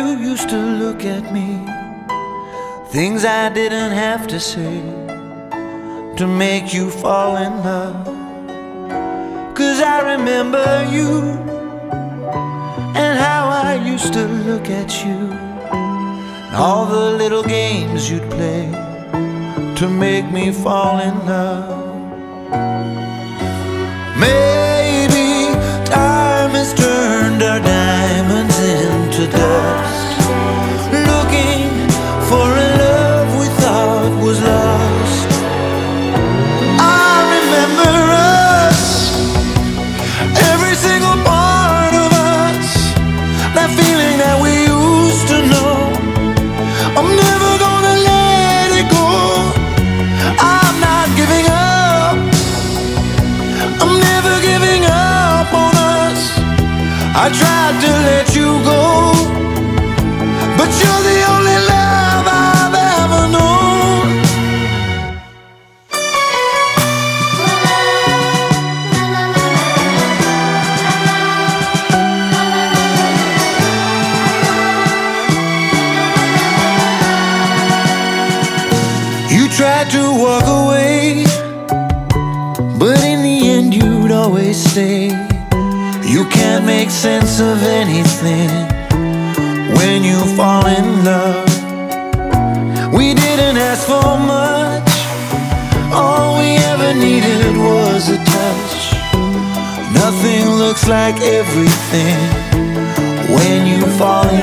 used to look at me, things I didn't have to say to make you fall in love. 'Cause I remember you and how I used to look at you, and all the little games you'd play to make me fall in love. Maybe time has turned our diamonds into dust, looking for a love we thought was lost. I remember us, every single part of us, that feeling that we used to know. I'm never gonna let it go. I'm not giving up. I'm never giving up on us. I tried to let you go, but you're the only love I've ever known. You tried to walk away, but in the end you'd always stay. You can't make sense of anything when you fall in love. We didn't ask for much, all we ever needed was a touch. Nothing looks like everything when you fall